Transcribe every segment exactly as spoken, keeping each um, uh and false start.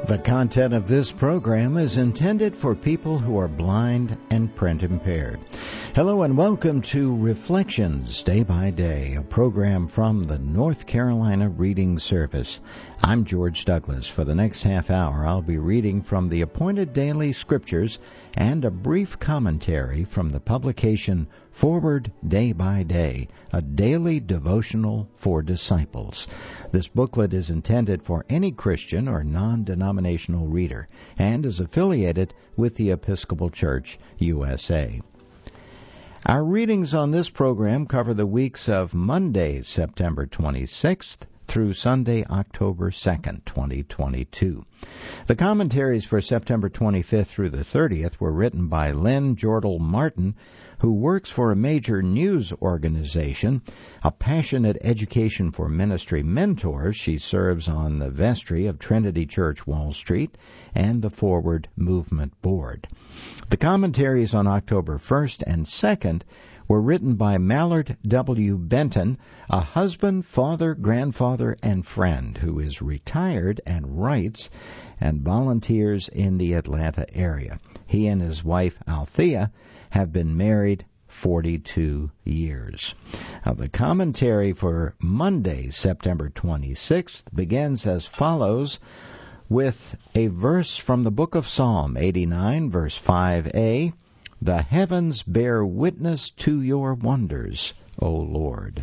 The content of this program is intended for people who are blind and print impaired. Hello and welcome to Reflections Day by Day, a program from the North Carolina Reading Service. I'm George Douglas. For the next half hour, I'll be reading from the appointed daily scriptures and a brief commentary from the publication Forward Day by Day, a daily devotional for disciples. This booklet is intended for any Christian or non-denominational reader and is affiliated with the Episcopal Church, U S A. Our readings on this program cover the weeks of Monday, September twenty-sixth, through Sunday, October second, twenty twenty-two. The commentaries for September twenty-fifth through the thirtieth were written by Lynn Jordal Martin, who works for a major news organization, a passionate education for ministry mentor. She serves on the vestry of Trinity Church Wall Street and the Forward Movement Board. The commentaries on October first and second were written by Mallard W. Benton, a husband, father, grandfather, and friend who is retired and writes and volunteers in the Atlanta area. He and his wife, Althea, have been married forty-two years. Now, the commentary for Monday, September twenty-sixth, begins as follows with a verse from the book of Psalm eighty-nine, verse five a. The heavens bear witness to your wonders, O Lord.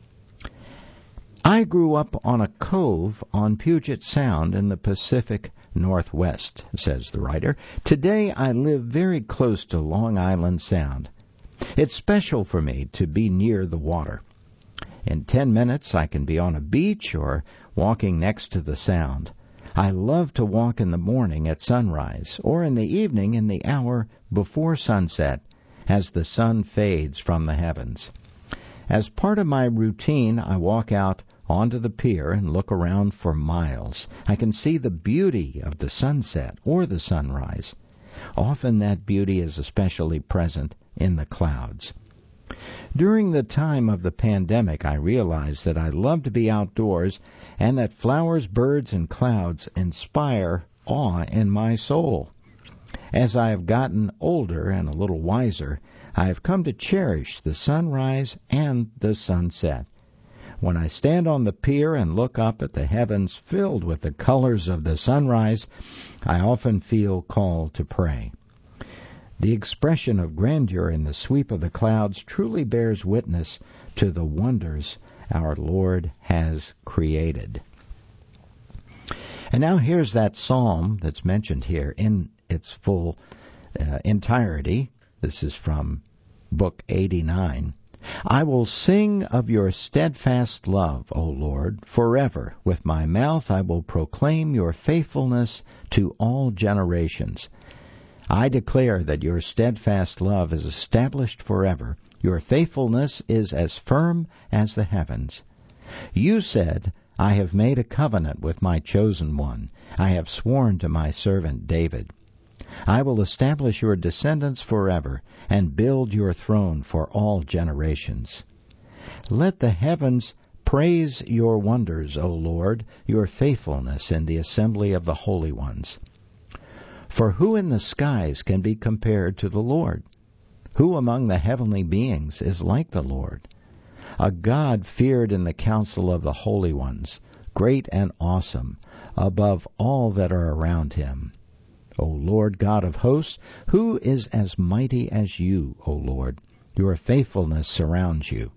I grew up on a cove on Puget Sound in the Pacific Northwest, says the writer. Today I live very close to Long Island Sound. It's special for me to be near the water. In ten minutes I can be on a beach or walking next to the Sound. I love to walk in the morning at sunrise or in the evening in the hour before sunset as the sun fades from the heavens. As part of my routine, I walk out onto the pier and look around for miles. I can see the beauty of the sunset or the sunrise. Often that beauty is especially present in the clouds. During the time of the pandemic, I realized that I love to be outdoors and that flowers, birds, and clouds inspire awe in my soul. As I have gotten older and a little wiser, I have come to cherish the sunrise and the sunset. When I stand on the pier and look up at the heavens filled with the colors of the sunrise, I often feel called to pray. The expression of grandeur in the sweep of the clouds truly bears witness to the wonders our Lord has created. And now here's that psalm that's mentioned here in its full uh, entirety. This is from Book eighty-nine. I will sing of your steadfast love, O Lord, forever. With my mouth I will proclaim your faithfulness to all generations. I declare that your steadfast love is established forever. Your faithfulness is as firm as the heavens. You said, I have made a covenant with my chosen one. I have sworn to my servant David. I will establish your descendants forever and build your throne for all generations. Let the heavens praise your wonders, O Lord, your faithfulness in the assembly of the holy ones. For who in the skies can be compared to the Lord? Who among the heavenly beings is like the Lord? A God feared in the council of the holy ones, great and awesome, above all that are around him. O Lord God of hosts, who is as mighty as you, O Lord? Your faithfulness surrounds you.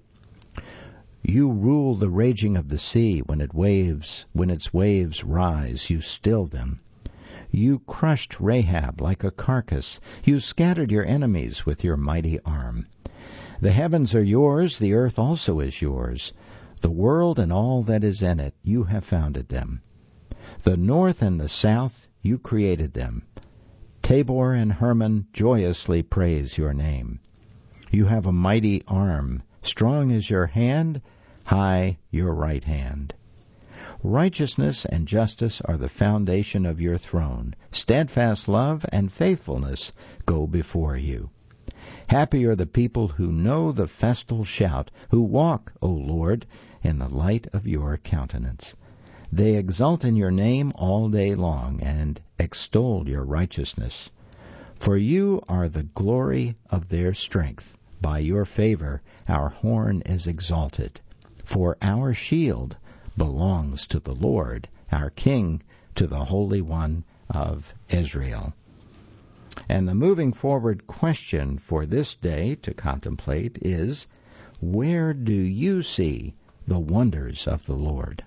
You rule the raging of the sea. When it waves, when its waves rise, you still them. You crushed Rahab like a carcass. You scattered your enemies with your mighty arm. The heavens are yours, the earth also is yours. The world and all that is in it, you have founded them. The north and the south, you created them. Tabor and Hermon joyously praise your name. You have a mighty arm. Strong is your hand, high your right hand. Righteousness and justice are the foundation of your throne. Steadfast love and faithfulness go before you. Happy are the people who know the festal shout, who walk, O Lord, in the light of your countenance. They exult in your name all day long and extol your righteousness. For you are the glory of their strength. By your favor our horn is exalted. For our shield belongs to the Lord, our King, to the Holy One of Israel. And the moving forward question for this day to contemplate is, where do you see the wonders of the Lord?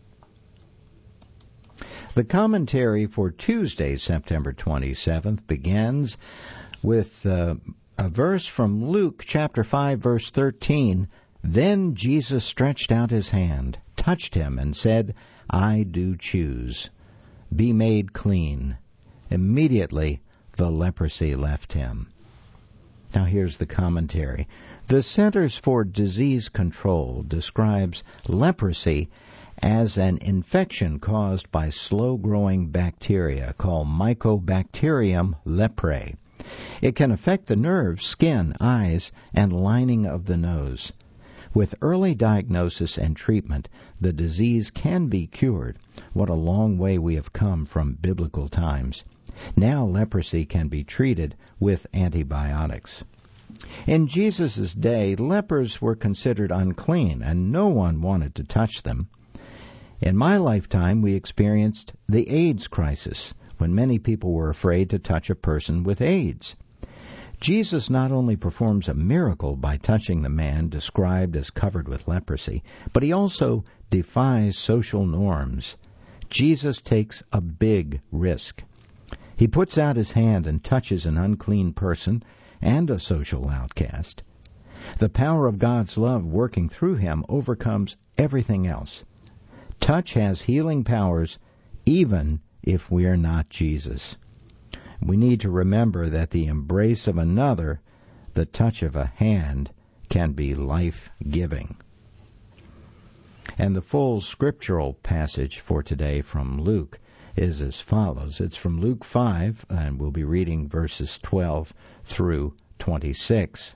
The commentary for Tuesday, September twenty-seventh, begins with uh, a verse from Luke chapter five, verse thirteen. Then Jesus stretched out his hand, touched him, and said, I do choose. Be made clean. Immediately the leprosy left him. Now here's the commentary. The Centers for Disease Control describes leprosy as an infection caused by slow-growing bacteria called Mycobacterium leprae. It can affect the nerves, skin, eyes, and lining of the nose. With early diagnosis and treatment, the disease can be cured. What a long way we have come from biblical times. Now leprosy can be treated with antibiotics. In Jesus' day, lepers were considered unclean, and no one wanted to touch them. In my lifetime, we experienced the AIDS crisis, when many people were afraid to touch a person with AIDS. Jesus not only performs a miracle by touching the man described as covered with leprosy, but he also defies social norms. Jesus takes a big risk. He puts out his hand and touches an unclean person and a social outcast. The power of God's love working through him overcomes everything else. Touch has healing powers even if we are not Jesus. We need to remember that the embrace of another, the touch of a hand, can be life-giving. And the full scriptural passage for today from Luke is as follows. It's from Luke five, and we'll be reading verses twelve through twenty-six.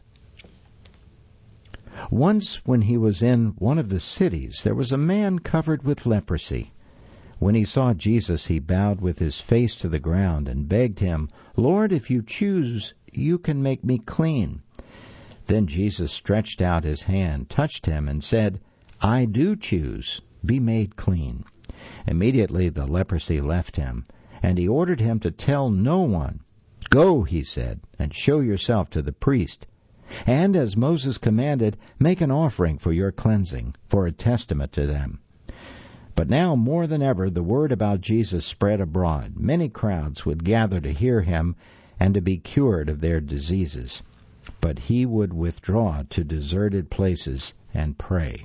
Once when he was in one of the cities, there was a man covered with leprosy. When he saw Jesus, he bowed with his face to the ground and begged him, Lord, if you choose, you can make me clean. Then Jesus stretched out his hand, touched him, and said, I do choose. Be made clean. Immediately the leprosy left him, and he ordered him to tell no one. Go, he said, and show yourself to the priest. And as Moses commanded, make an offering for your cleansing, for a testament to them. But now more than ever the word about Jesus spread abroad. Many crowds would gather to hear him and to be cured of their diseases. But he would withdraw to deserted places and pray.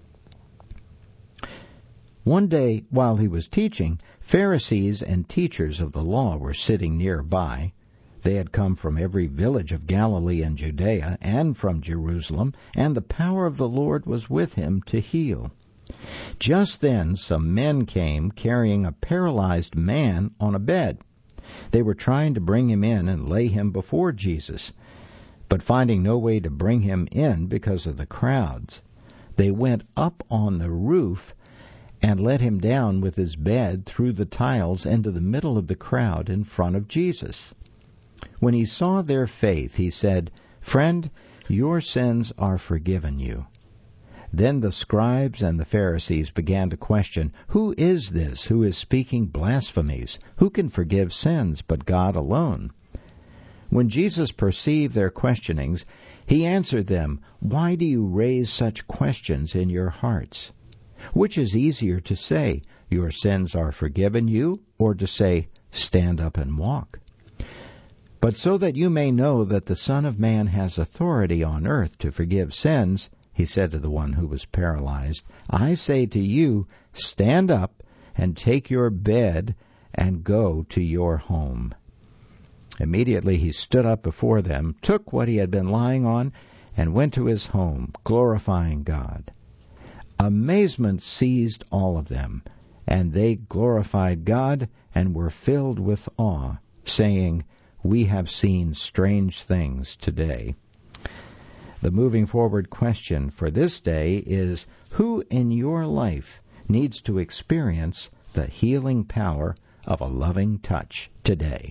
One day, while he was teaching, Pharisees and teachers of the law were sitting nearby. They had come from every village of Galilee and Judea and from Jerusalem, and the power of the Lord was with him to heal. Just then some men came carrying a paralyzed man on a bed. They were trying to bring him in and lay him before Jesus, but finding no way to bring him in because of the crowds, they went up on the roof and let him down with his bed through the tiles into the middle of the crowd in front of Jesus. When he saw their faith, he said, Friend, your sins are forgiven you. Then the scribes and the Pharisees began to question, Who is this who is speaking blasphemies? Who can forgive sins but God alone? When Jesus perceived their questionings, he answered them, Why do you raise such questions in your hearts? Which is easier to say, Your sins are forgiven you, or to say, Stand up and walk? But so that you may know that the Son of Man has authority on earth to forgive sins, he said to the one who was paralyzed, I say to you, stand up and take your bed and go to your home. Immediately he stood up before them, took what he had been lying on, and went to his home, glorifying God. Amazement seized all of them, and they glorified God and were filled with awe, saying, We have seen strange things today. The moving forward question for this day is, who in your life needs to experience the healing power of a loving touch today.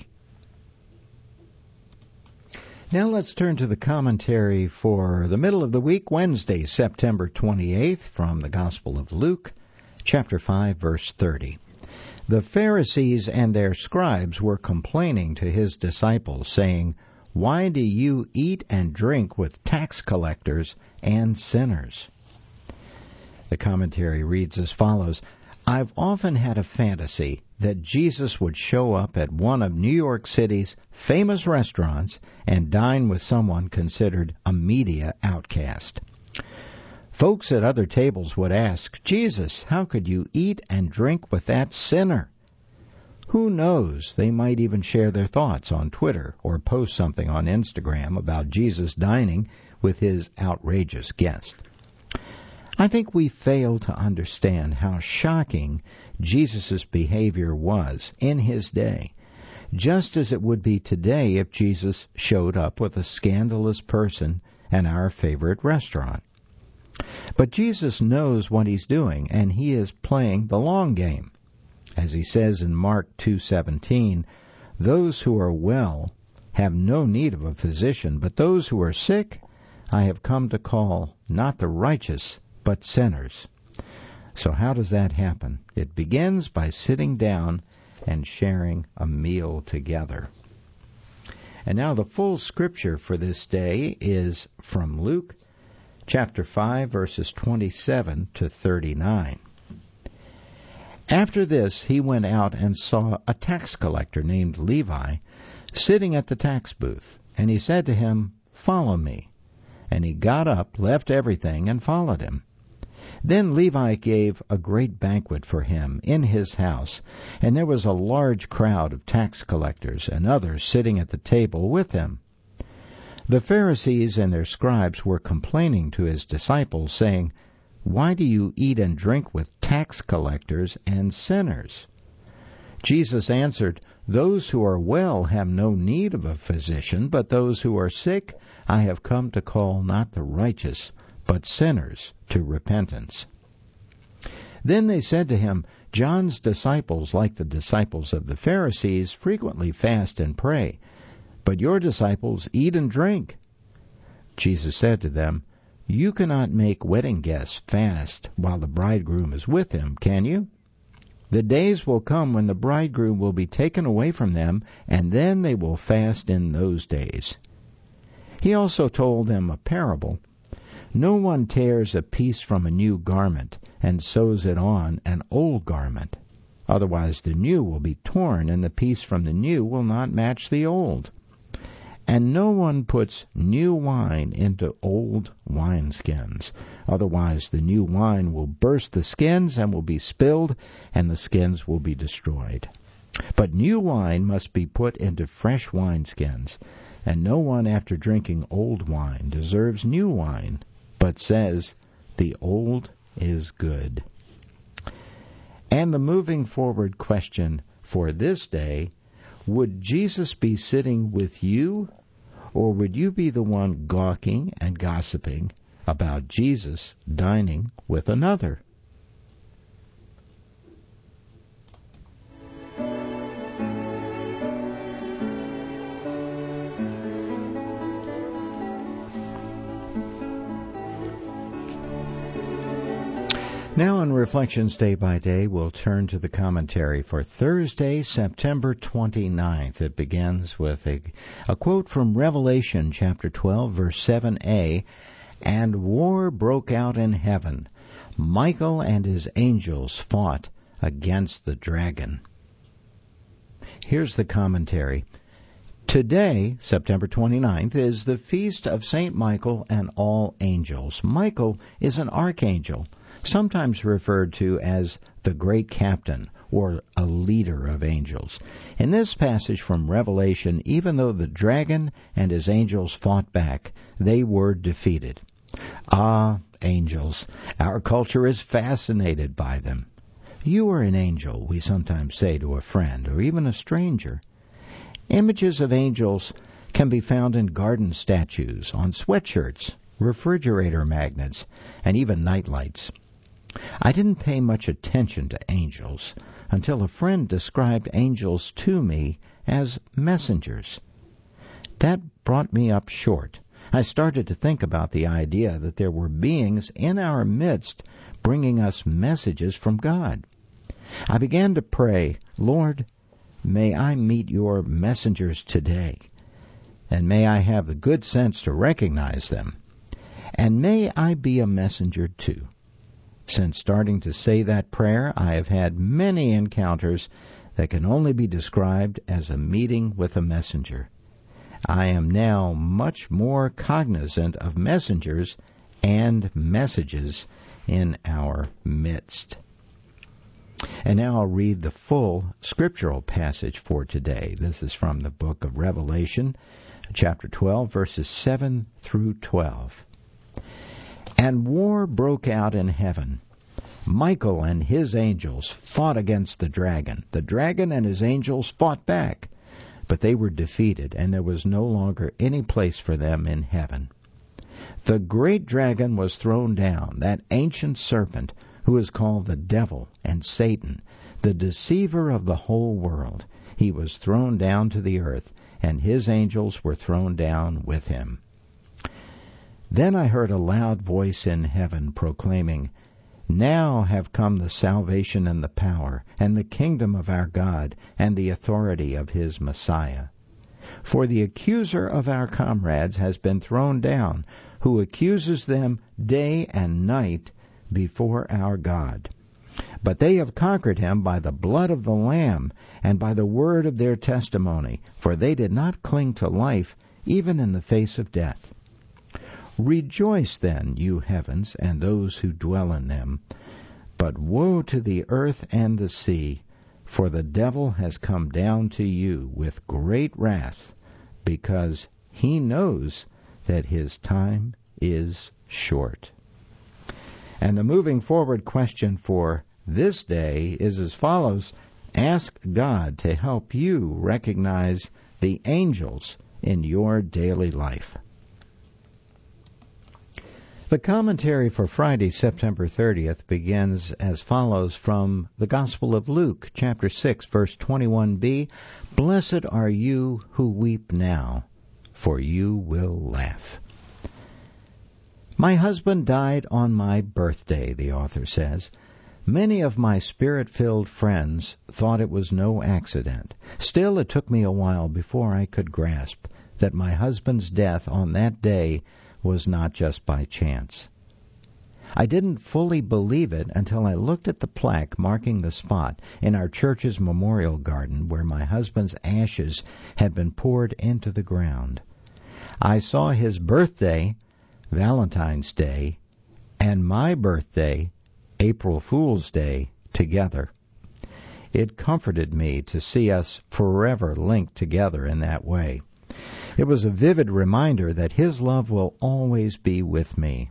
Now let's turn to the commentary for the middle of the week, Wednesday, September twenty-eighth, from the Gospel of Luke, chapter five, verse thirty. The Pharisees and their scribes were complaining to his disciples, saying, "Why do you eat and drink with tax collectors and sinners?" The commentary reads as follows: I've often had a fantasy that Jesus would show up at one of New York City's famous restaurants and dine with someone considered a media outcast. Folks at other tables would ask, "Jesus, how could you eat and drink with that sinner?" Who knows, they might even share their thoughts on Twitter or post something on Instagram about Jesus dining with his outrageous guest. I think we fail to understand how shocking Jesus' behavior was in his day, just as it would be today if Jesus showed up with a scandalous person at our favorite restaurant. But Jesus knows what he's doing, and he is playing the long game. As he says in Mark two seventeen, "Those who are well have no need of a physician, but those who are sick I have come to call not the righteous, but sinners." So how does that happen? It begins by sitting down and sharing a meal together. And now the full scripture for this day is from Luke chapter five, verses twenty-seven to thirty-nine. After this, he went out and saw a tax collector named Levi sitting at the tax booth, and he said to him, "Follow me." And he got up, left everything, and followed him. Then Levi gave a great banquet for him in his house, and there was a large crowd of tax collectors and others sitting at the table with him. The Pharisees and their scribes were complaining to his disciples, saying, "Why do you eat and drink with tax collectors and sinners?" Jesus answered, "Those who are well have no need of a physician, but those who are sick I have come to call not the righteous, but sinners to repentance." Then they said to him, "John's disciples, like the disciples of the Pharisees, frequently fast and pray, but your disciples eat and drink." Jesus said to them, "You cannot make wedding guests fast while the bridegroom is with him, can you? The days will come when the bridegroom will be taken away from them, and then they will fast in those days." He also told them a parable. "No one tears a piece from a new garment and sews it on an old garment. Otherwise the new will be torn, and the piece from the new will not match the old. And no one puts new wine into old wineskins. Otherwise the new wine will burst the skins and will be spilled, and the skins will be destroyed. But new wine must be put into fresh wineskins. And no one after drinking old wine deserves new wine, but says, 'The old is good.'" And the moving forward question for this day: would Jesus be sitting with you, or would you be the one gawking and gossiping about Jesus dining with another? Now in Reflections Day by Day, we'll turn to the commentary for Thursday, September twenty-ninth. It begins with a, a quote from Revelation chapter twelve, verse seven a, "And war broke out in heaven. Michael and his angels fought against the dragon." Here's the commentary. Today, September twenty-ninth, is the feast of Saint Michael and all angels. Michael is an archangel, sometimes referred to as the great captain or a leader of angels. In this passage from Revelation, even though the dragon and his angels fought back, they were defeated. Ah, angels, our culture is fascinated by them. "You are an angel," we sometimes say to a friend or even a stranger. Images of angels can be found in garden statues, on sweatshirts, refrigerator magnets, and even nightlights. I didn't pay much attention to angels until a friend described angels to me as messengers. That brought me up short. I started to think about the idea that there were beings in our midst bringing us messages from God. I began to pray, Lord, may I meet your messengers today, and may I have the good sense to recognize them, and may I be a messenger too. Since starting to say that prayer, I have had many encounters that can only be described as a meeting with a messenger. I am now much more cognizant of messengers and messages in our midst. And now I'll read the full scriptural passage for today. This is from the book of Revelation, chapter twelve, verses seven through twelve. And war broke out in heaven. Michael and his angels fought against the dragon. The dragon and his angels fought back, but they were defeated, and there was no longer any place for them in heaven. The great dragon was thrown down, that ancient serpent who is called the devil and Satan, the deceiver of the whole world. He was thrown down to the earth, and his angels were thrown down with him. Then I heard a loud voice in heaven proclaiming, Now have come the salvation and the power, and the kingdom of our God, and the authority of his Messiah. For the accuser of our comrades has been thrown down, who accuses them day and night before our God. But they have conquered him by the blood of the Lamb, and by the word of their testimony, for they did not cling to life, even in the face of death. Rejoice then, you heavens, and those who dwell in them. But woe to the earth and the sea, for the devil has come down to you with great wrath, because he knows that his time is short. And the moving forward question for this day is as follows. Ask God to help you recognize the angels in your daily life. The commentary for Friday, September thirtieth, begins as follows from the Gospel of Luke, chapter six, verse twenty-one b. Blessed are you who weep now, for you will laugh. My husband died on my birthday, the author says. Many of my spirit-filled friends thought it was no accident. Still, it took me a while before I could grasp that my husband's death on that day was not just by chance. I didn't fully believe it until I looked at the plaque marking the spot in our church's memorial garden where my husband's ashes had been poured into the ground. I saw his birthday, Valentine's Day, and my birthday, April Fool's Day, together. It comforted me to see us forever linked together in that way. It was a vivid reminder that his love will always be with me.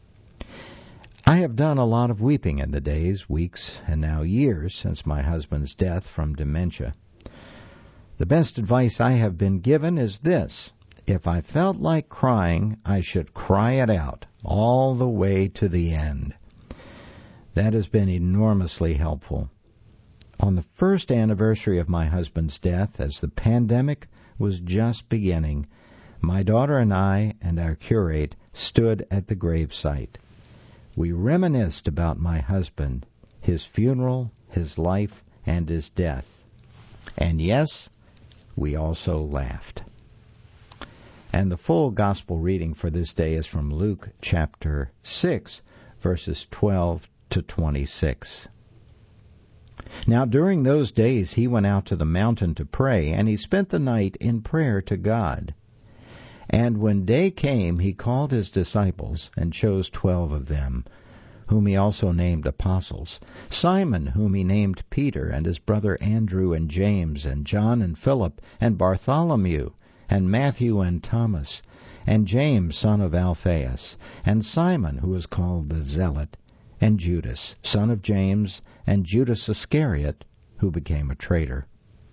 I have done a lot of weeping in the days, weeks, and now years since my husband's death from dementia. The best advice I have been given is this: if I felt like crying, I should cry it out all the way to the end. That has been enormously helpful. On the first anniversary of my husband's death, as the pandemic was just beginning, my daughter and I and our curate stood at the gravesite. We reminisced about my husband, his funeral, his life, and his death. And yes, we also laughed. And the full gospel reading for this day is from Luke chapter six, verses twelve to twenty-six. Now during those days he went out to the mountain to pray, and he spent the night in prayer to God. And when day came, he called his disciples, and chose twelve of them, whom he also named apostles, Simon, whom he named Peter, and his brother Andrew, and James, and John, and Philip, and Bartholomew, and Matthew, and Thomas, and James, son of Alphaeus, and Simon, who is called the Zealot, and Judas, son of James, and Judas Iscariot, who became a traitor.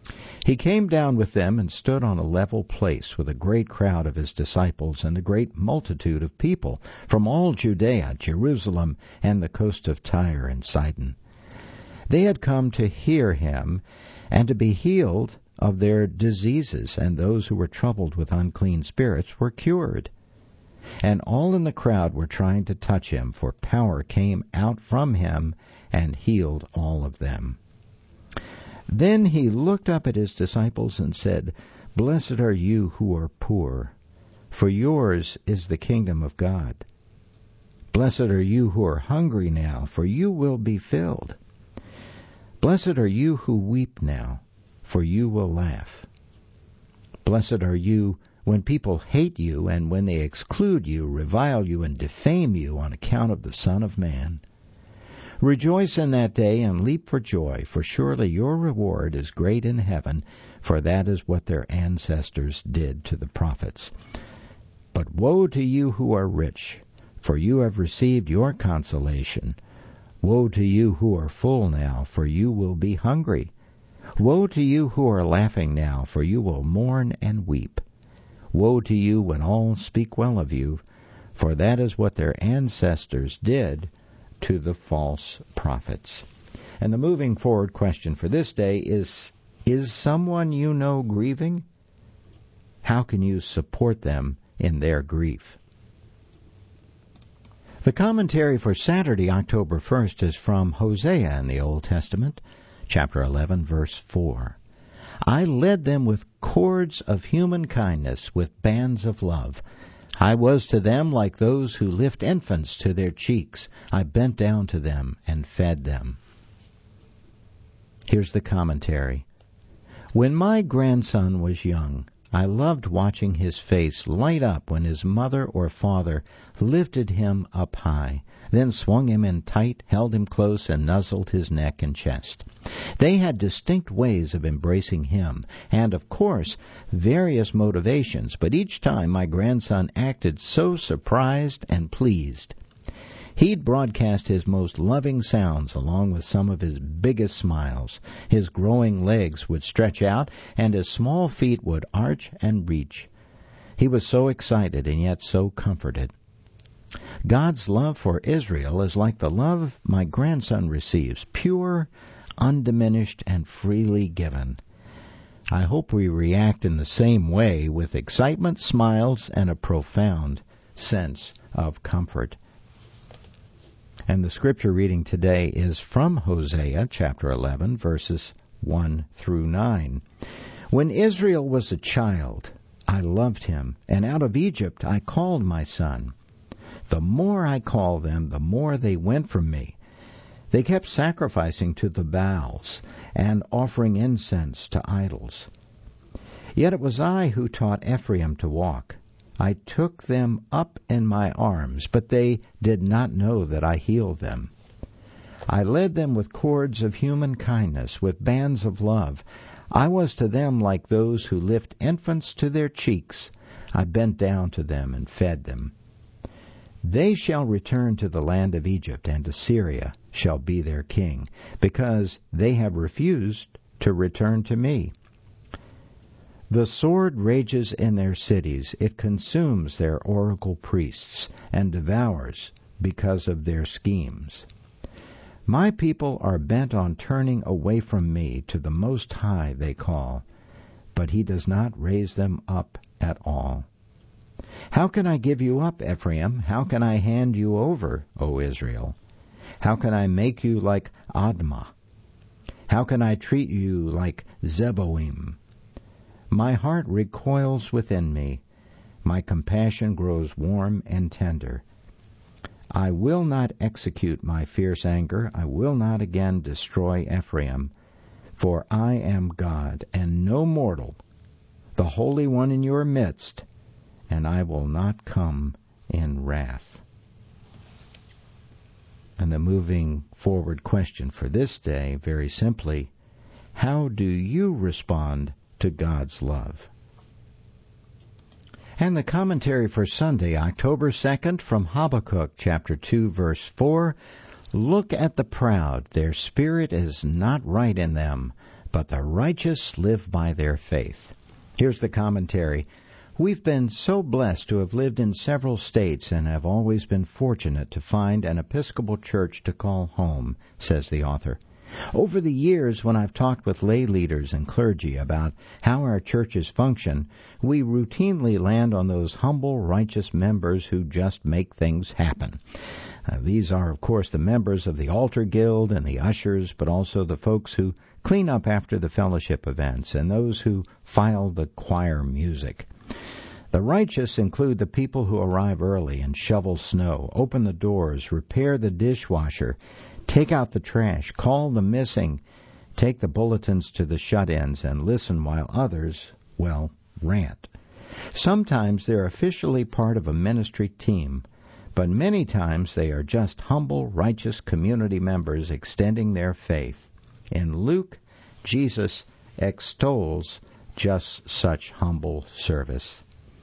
He came down with them and stood on a level place with a great crowd of his disciples and a great multitude of people from all Judea, Jerusalem, and the coast of Tyre and Sidon. They had come to hear him and to be healed of their diseases, and those who were troubled with unclean spirits were cured. And all in the crowd were trying to touch him, for power came out from him and healed all of them. Then he looked up at his disciples and said, "Blessed are you who are poor, for yours is the kingdom of God. Blessed are you who are hungry now, for you will be filled. Blessed are you who weep now, for you will laugh. Blessed are you when people hate you and when they exclude you, revile you, and defame you on account of the Son of Man. Rejoice in that day and leap for joy, for surely your reward is great in heaven, for that is what their ancestors did to the prophets. But woe to you who are rich, for you have received your consolation. Woe to you who are full now, for you will be hungry. Woe to you who are laughing now, for you will mourn and weep. Woe to you when all speak well of you, for that is what their ancestors did to the false prophets." And the moving forward question for this day is, is someone you know grieving? How can you support them in their grief? The commentary for Saturday, October first, is from Hosea in the Old Testament, chapter eleven, verse four. "I led them with cords of human kindness, with bands of love. I was to them like those who lift infants to their cheeks. I bent down to them and fed them." Here's the commentary. "When my grandson was young, I loved watching his face light up when his mother or father lifted him up high, then swung him in tight, held him close, and nuzzled his neck and chest. They had distinct ways of embracing him, and, of course, various motivations, but each time my grandson acted so surprised and pleased. He'd broadcast his most loving sounds along with some of his biggest smiles. His growing legs would stretch out, and his small feet would arch and reach. He was so excited and yet so comforted. God's love for Israel is like the love my grandson receives, pure, undiminished, and freely given. I hope we react in the same way, with excitement, smiles, and a profound sense of comfort. And the scripture reading today is from Hosea chapter eleven, verses one through nine. "When Israel was a child, I loved him, and out of Egypt I called my son. The more I called them, the more they went from me. They kept sacrificing to the Baals and offering incense to idols. Yet it was I who taught Ephraim to walk. I took them up in my arms, but they did not know that I healed them. I led them with cords of human kindness, with bands of love. I was to them like those who lift infants to their cheeks. I bent down to them and fed them. They shall return to the land of Egypt, and Assyria shall be their king, because they have refused to return to me. The sword rages in their cities. It consumes their oracle priests and devours because of their schemes. My people are bent on turning away from me. To the Most High they call, but he does not raise them up at all. How can I give you up, Ephraim? How can I hand you over, O Israel? How can I make you like Admah? How can I treat you like Zeboim? My heart recoils within me. My compassion grows warm and tender. I will not execute my fierce anger. I will not again destroy Ephraim. For I am God, and no mortal, the Holy One in your midst, and I will not come in wrath." And the moving forward question for this day, very simply, how do you respond to God's love? And the commentary for Sunday, October second, from Habakkuk chapter two, verse four. "Look at the proud. Their spirit is not right in them, but the righteous live by their faith. Here's the commentary. We've been so blessed to have lived in several states and have always been fortunate to find an Episcopal church to call home, says the author. Over the years, when I've talked with lay leaders and clergy about how our churches function, we routinely land on those humble, righteous members who just make things happen. Uh, these are, of course, the members of the altar guild and the ushers, but also the folks who clean up after the fellowship events and those who file the choir music. The righteous include the people who arrive early and shovel snow, open the doors, repair the dishwasher, take out the trash, call the missing, take the bulletins to the shut-ins, and listen while others, well, rant. Sometimes they're officially part of a ministry team, but many times they are just humble, righteous community members extending their faith. In Luke, Jesus extols just such humble service.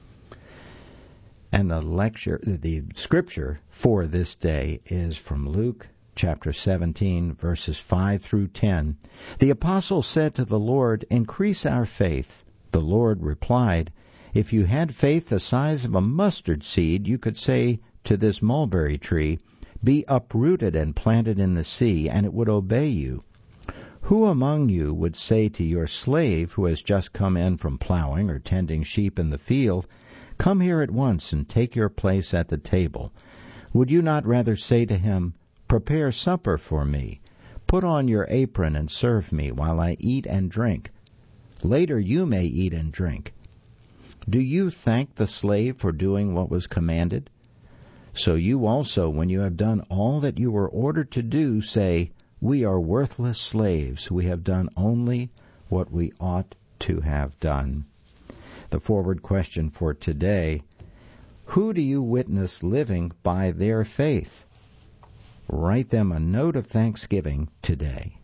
And the lecture, the scripture for this day is from Luke chapter seventeen, verses five through ten. The apostle said to the Lord, "Increase our faith." The Lord replied, "If you had faith the size of a mustard seed, you could say to this mulberry tree, 'Be uprooted and planted in the sea,' and it would obey you. Who among you would say to your slave who has just come in from plowing or tending sheep in the field, 'Come here at once and take your place at the table'? Would you not rather say to him, 'Prepare supper for me, put on your apron and serve me while I eat and drink? Later you may eat and drink'? Do you thank the slave for doing what was commanded? So you also, when you have done all that you were ordered to do, say, 'We are worthless slaves. We have done only what we ought to have done.'" The forward question for today: who do you witness living by their faith? Write them a note of thanksgiving today.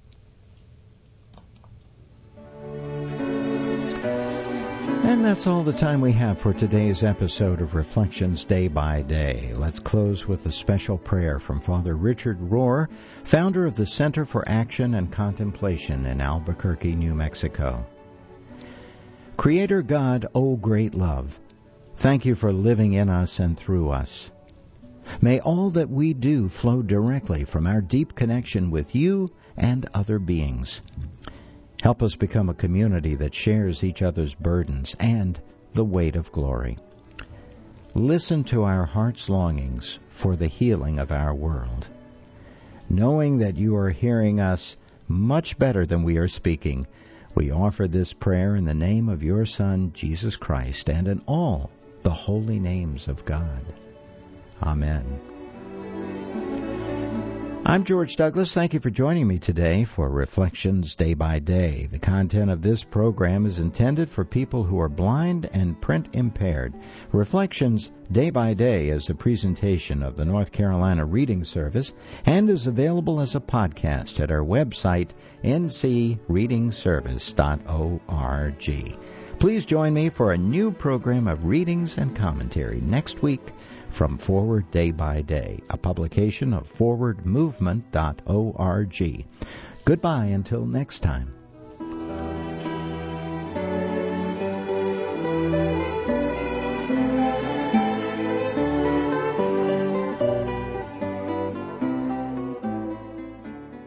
And that's all the time we have for today's episode of Reflections Day by Day. Let's close with a special prayer from Father Richard Rohr, founder of the Center for Action and Contemplation in Albuquerque, New Mexico. Creator God, O great love, thank you for living in us and through us. May all that we do flow directly from our deep connection with you and other beings. Help us become a community that shares each other's burdens and the weight of glory. Listen to our heart's longings for the healing of our world. Knowing that you are hearing us much better than we are speaking, we offer this prayer in the name of your Son, Jesus Christ, and in all the holy names of God. Amen. I'm George Douglas. Thank you for joining me today for Reflections Day by Day. The content of this program is intended for people who are blind and print impaired. Reflections Day by Day is a presentation of the North Carolina Reading Service and is available as a podcast at our website, n c reading service dot org. Please join me for a new program of readings and commentary next week from Forward Day by Day, a publication of forward movement dot org. Goodbye until next time.